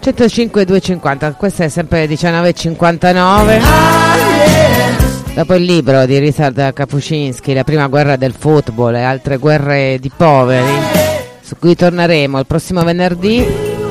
105 250, questa è sempre 19:59. Dopo il libro di Ryszard Kapuscinski, La prima guerra del football e altre guerre di poveri, su cui torneremo il prossimo venerdì,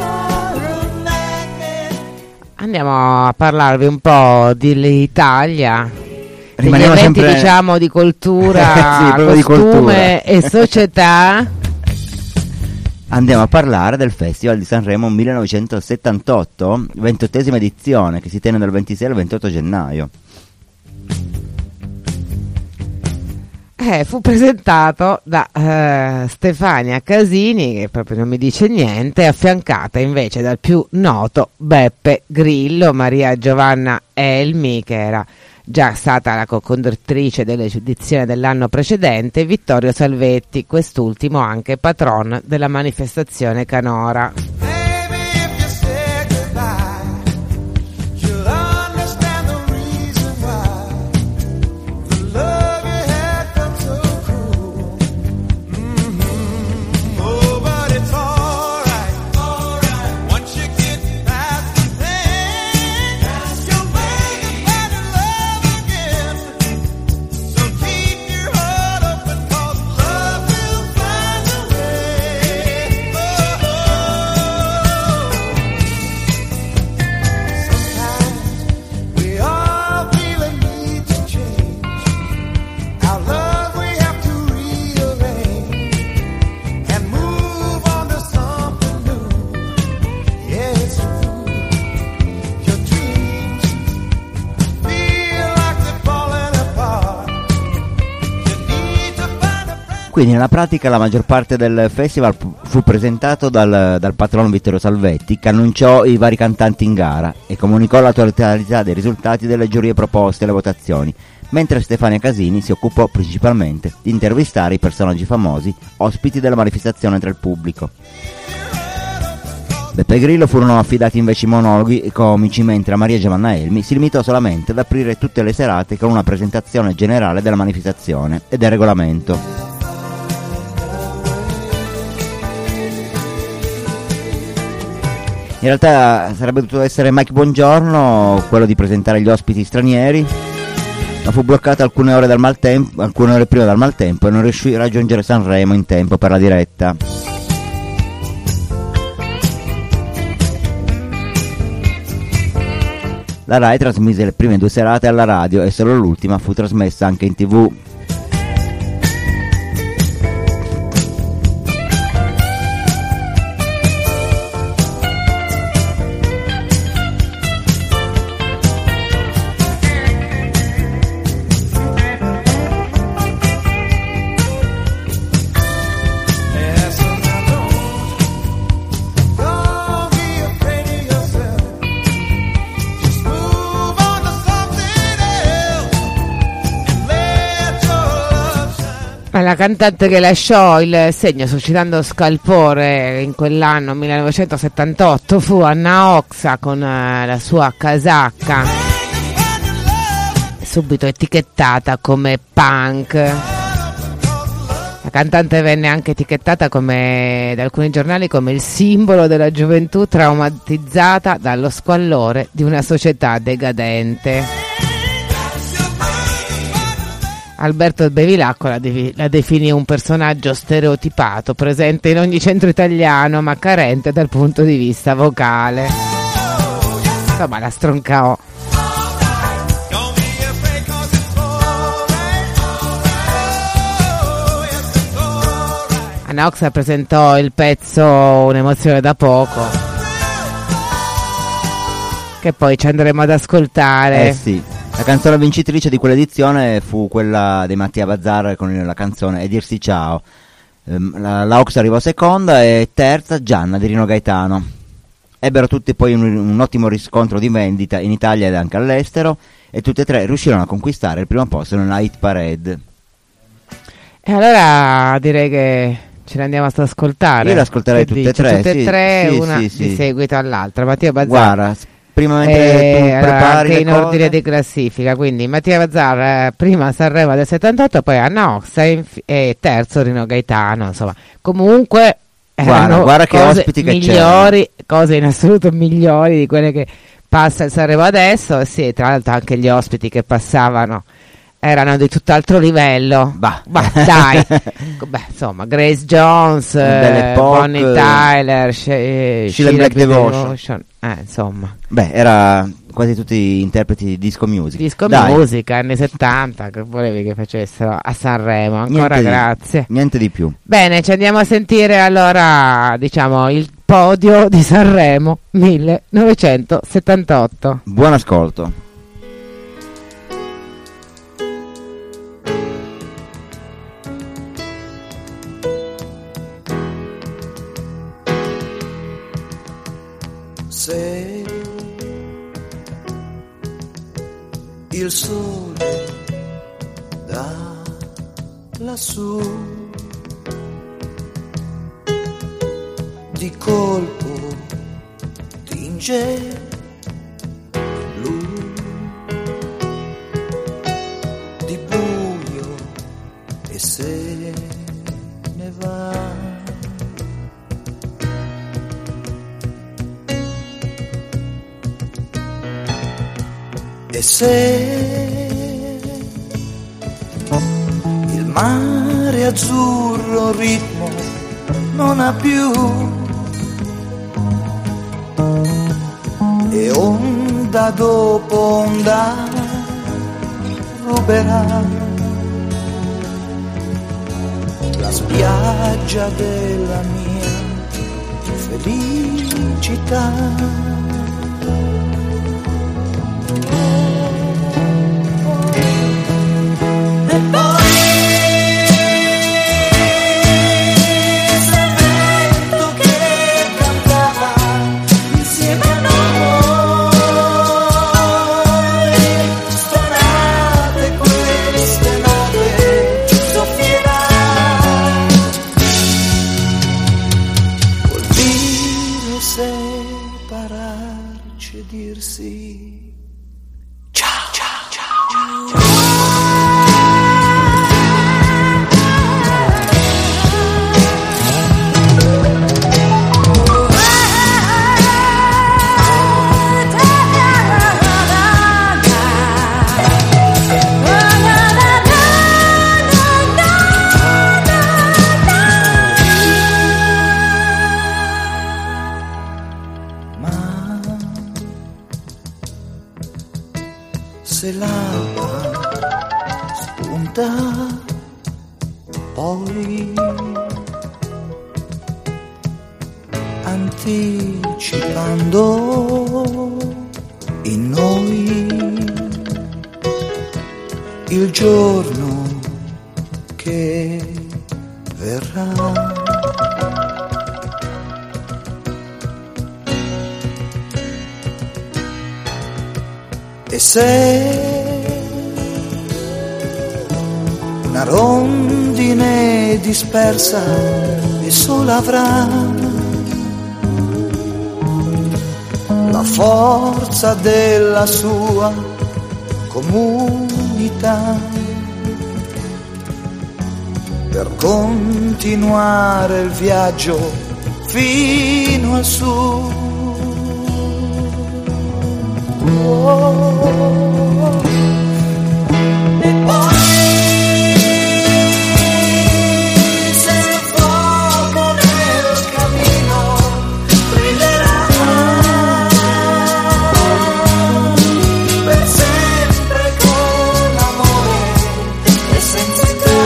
andiamo a parlarvi un po' dell'Italia, degli eventi sempre... diciamo di cultura, sì, costume di cultura. E società. Andiamo a parlare del Festival di Sanremo 1978, 28esima edizione, che si tiene dal 26 al 28 gennaio. Fu presentato da Stefania Casini, che proprio non mi dice niente, affiancata invece dal più noto Beppe Grillo, Maria Giovanna Elmi, che era già stata la co-conduttrice dell'edizione dell'anno precedente, Vittorio Salvetti, quest'ultimo anche patron della manifestazione canora. Quindi nella pratica la maggior parte del festival fu presentato dal patrono Vittorio Salvetti, che annunciò i vari cantanti in gara e comunicò l'attualità dei risultati delle giurie proposte alle votazioni, mentre Stefania Casini si occupò principalmente di intervistare i personaggi famosi, ospiti della manifestazione tra il pubblico. Beppe Grillo furono affidati invece i monologhi comici, mentre a Maria Giovanna Elmi si limitò solamente ad aprire tutte le serate con una presentazione generale della manifestazione e del regolamento. In realtà sarebbe dovuto essere Mike Bongiorno quello di presentare gli ospiti stranieri, ma fu bloccato alcune ore prima dal maltempo e non riuscì a raggiungere Sanremo in tempo per la diretta. La Rai trasmise le prime 2 serate alla radio e solo l'ultima fu trasmessa anche in TV. La cantante che lasciò il segno suscitando scalpore in quell'anno 1978 fu Anna Oxa con la sua casacca, subito etichettata come punk. La cantante venne anche etichettata da alcuni giornali come il simbolo della gioventù traumatizzata dallo squallore di una società decadente. Alberto Bevilacqua la definì un personaggio stereotipato, presente in ogni centro italiano, ma carente dal punto di vista vocale. Insomma, la stroncò. Anna Oxa presentò il pezzo Un'emozione da poco, che poi ci andremo ad ascoltare. Sì. La canzone vincitrice di quell'edizione fu quella dei Mattia Bazzar con la canzone E dirsi ciao. La Ox arrivò seconda e terza Gianna di Rino Gaetano. Ebbero tutti poi un ottimo riscontro di vendita in Italia ed anche all'estero, e tutte e tre riuscirono a conquistare il primo posto nella hit parade. E allora direi che ce le andiamo ad ascoltare. Io le ascolterei tutte e tre. Tutte e tre, sì, una sì, di seguito all'altra. Mattia Bazzar. Guarda, prima mentre tu prepari in ordine di classifica, quindi Mattia Bazzar prima Sanremo del 78, poi Anna Oxa e terzo Rino Gaetano, insomma. Comunque Guarda che cose ospiti che migliori, cose in assoluto migliori di quelle che passa il Sanremo adesso. Sì, tra l'altro anche gli ospiti che passavano erano di tutt'altro livello. Bah dai. Beh, insomma, Grace Jones, Bonnie Tyler, Sheila Black Devotion. Insomma. Beh, era quasi tutti interpreti di disco music. Music, anni 70, che volevi che facessero a Sanremo. Ancora grazie. Niente di più. Bene, ci andiamo a sentire allora, diciamo, il podio di Sanremo 1978. Buon ascolto. Se il sole da lassù di colpo tinge blu di buio e se ne va. E se il mare azzurro ritmo non ha più e onda dopo onda ruberà la spiaggia della mia felicità. E poi il vento che cantava insieme a noi, stonate queste note soffierà, vuol dire separarci e dirsi se l'alba spunta poi anticipando in noi il giorno che verrà. E se una rondine dispersa e sola avrà la forza della sua comunità per continuare il viaggio fino al su. E poi se il fuoco nel cammino brillerà per sempre con amore e semplicità,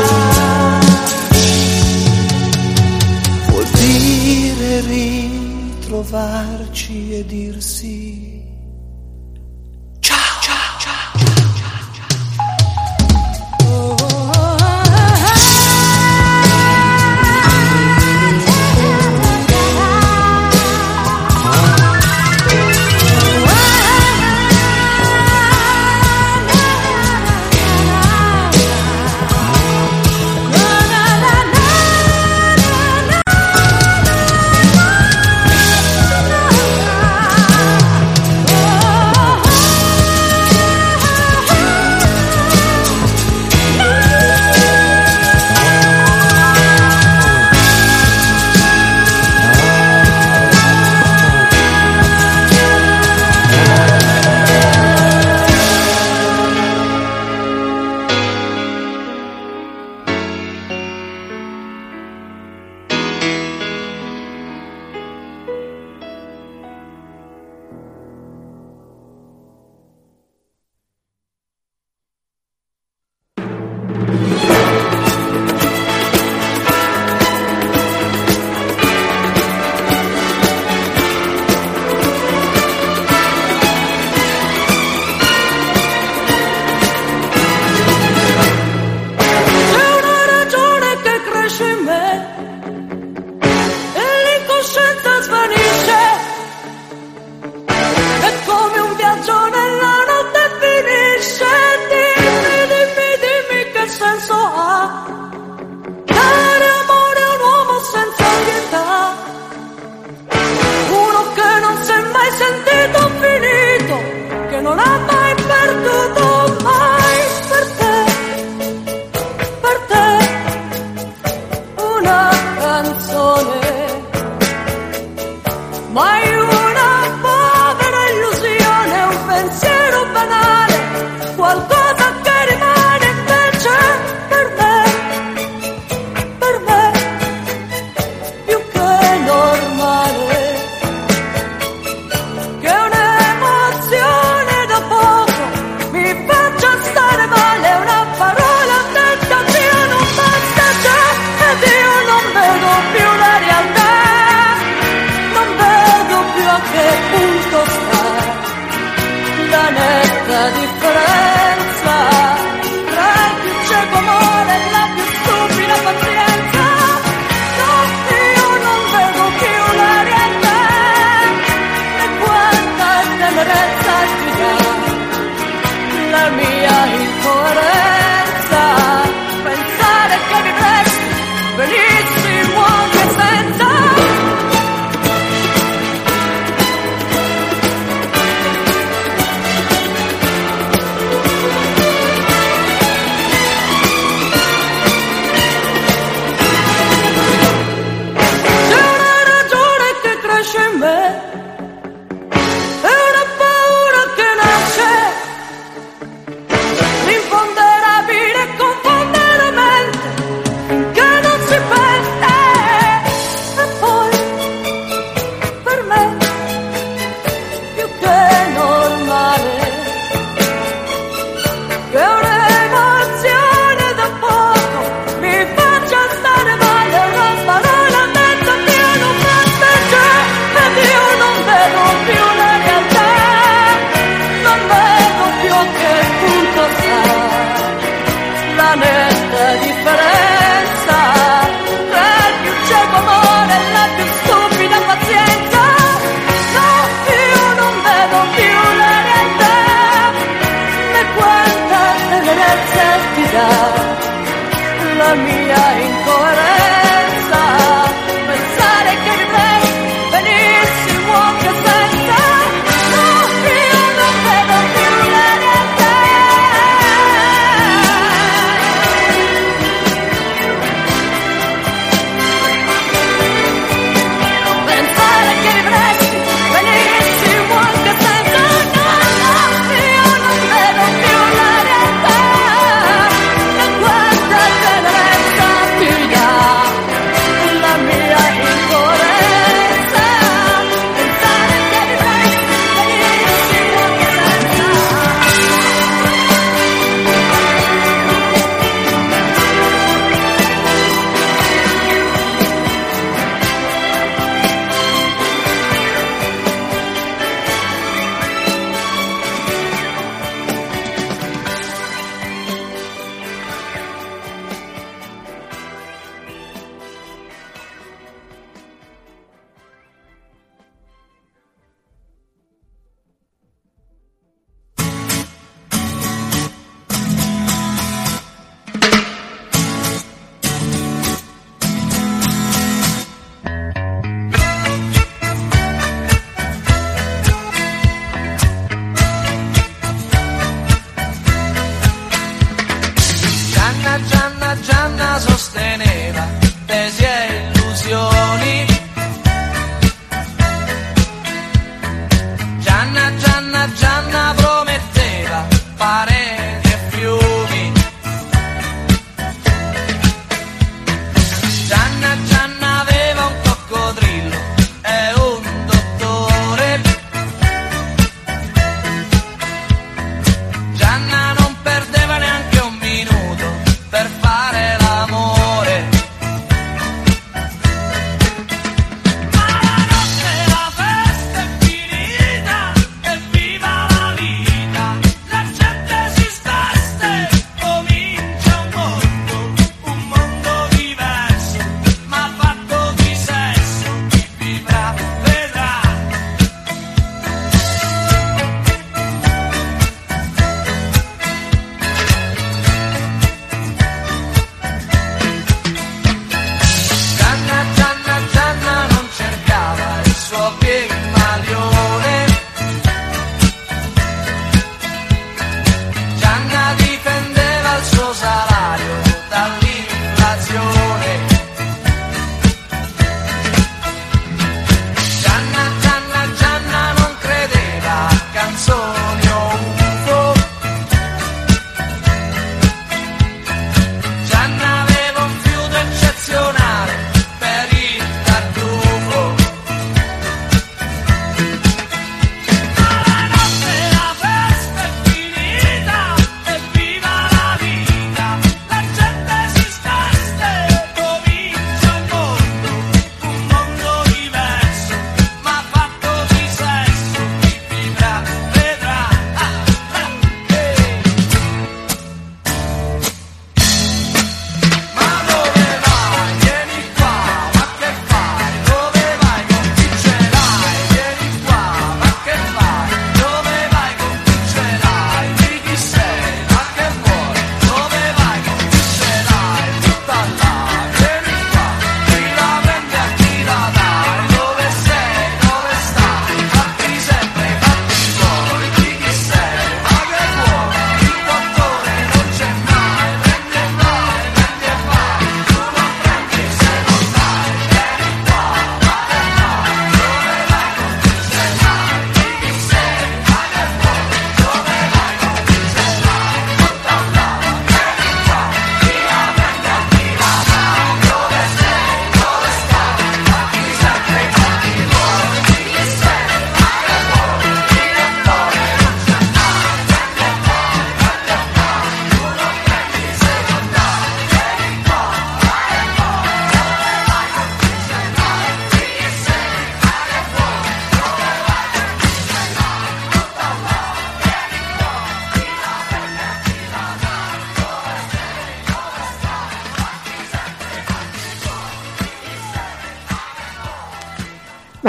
vuol dire ritrovarci e dirsi una netta differenza tra il più cieco amore e la più stupida pazienza. No, io non vedo più la realtà, né quanta tenerezza ti dà la mia incoerenza. Pensare che vivrei benissimo anche senza. No, io non vedo più la realtà. Pensare che vivresti benissimo anche senza. No, no, io non vedo più la realtà. E quanta tenerezza ti dà la mia incoerenza. Pensare che vivresti benissimo anche senza. Gianna sosteneva tesi e illusioni. Gianna prometteva pareti e fiumi. Gianna aveva un coccodrillo e un dottore. Gianna non perdeva neanche un minuto per fare l'amore.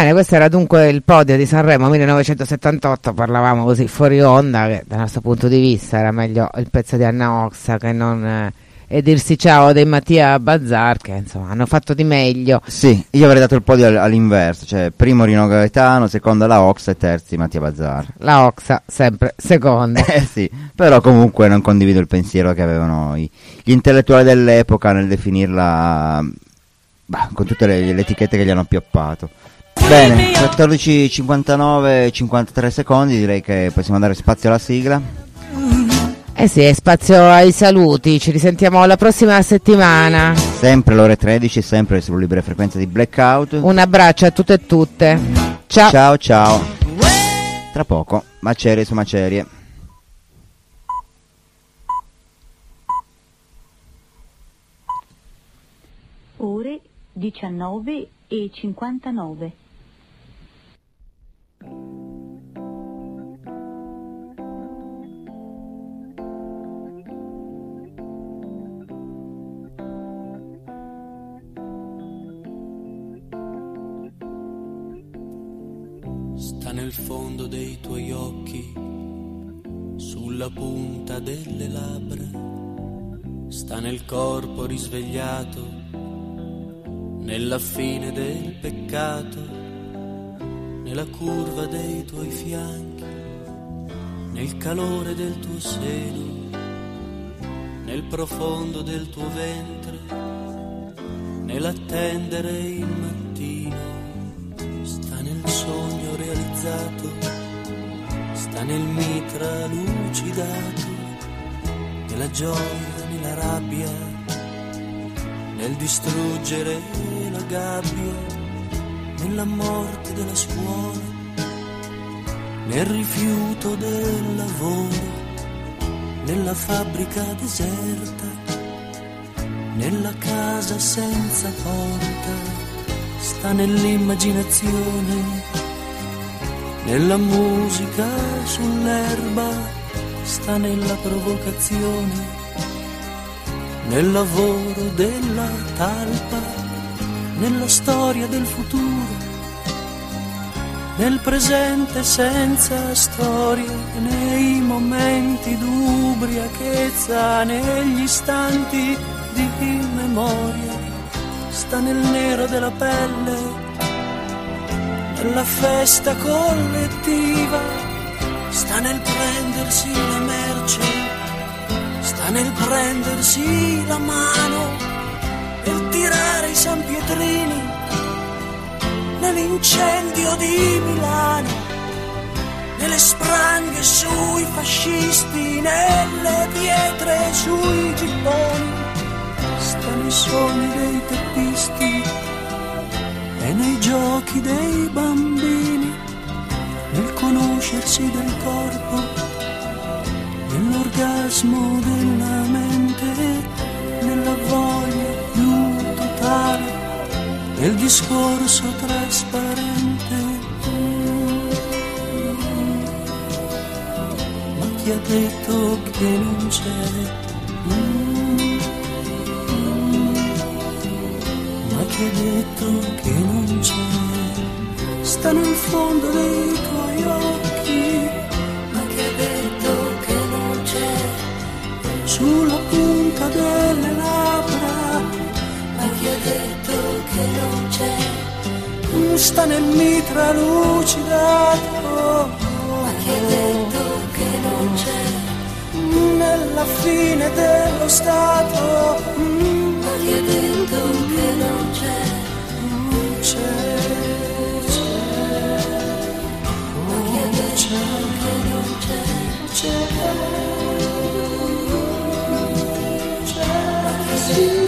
bene, questo era dunque il podio di Sanremo 1978, parlavamo così fuori onda che dal nostro punto di vista era meglio il pezzo di Anna Oxa che non E dirsi ciao dei Mattia Bazzar, che insomma hanno fatto di meglio. Sì, io avrei dato il podio all'inverso, cioè primo Rino Gaetano, seconda la Oxa e terzi Mattia Bazzar. La Oxa sempre seconda. Sì, però comunque non condivido il pensiero che avevano gli intellettuali dell'epoca nel definirla con tutte le etichette che gli hanno appioppato. Bene, 14:59, 53 secondi, direi che possiamo dare spazio alla sigla. Eh sì, è spazio ai saluti, ci risentiamo la prossima settimana. Sempre alle ore 13, sempre sulle libere frequenze di Blackout. Un abbraccio a tutte e tutte. Ciao. Ciao ciao. Tra poco, macerie su macerie. Ore 19:59. Sta nel fondo dei tuoi occhi, sulla punta delle labbra, sta nel corpo risvegliato, nella fine del peccato, nella curva dei tuoi fianchi, nel calore del tuo seno, nel profondo del tuo ventre, nell'attendere il mattino. Sta nel sogno realizzato, sta nel mitra lucidato, nella gioia, nella rabbia, nel distruggere la gabbia, nella morte della scuola, nel rifiuto del lavoro, nella fabbrica deserta, nella casa senza porta. Sta nell'immaginazione, nella musica sull'erba, sta nella provocazione, nel lavoro della talpa, nella storia del futuro, nel presente senza storia, nei momenti d'ubriachezza, negli istanti di memoria. Sta nel nero della pelle, nella festa collettiva, sta nel prendersi la merce, sta nel prendersi la mano, nel tirare i San Pietrini, nell'incendio di Milano, nelle spranghe sui fascisti, nelle pietre sui gibboni. Sta nei sogni dei teppisti e nei giochi dei bambini, nel conoscersi del corpo, nell'orgasmo della mente, nella voglia più totale, nel discorso trasparente. Ma chi ha detto che non c'è? Che ha detto che non c'è? Sta nel fondo dei tuoi occhi. Ma che ha detto che non c'è? Sulla punta delle labbra. Ma chi ha detto che non c'è? Sta nel mitra lucidato. Ma chi ha detto che non c'è? Nella fine dello stato. Ma chi ha detto che non c'è? C'è, ma chi ha detto che non c'è? C'è, ma chi ha detto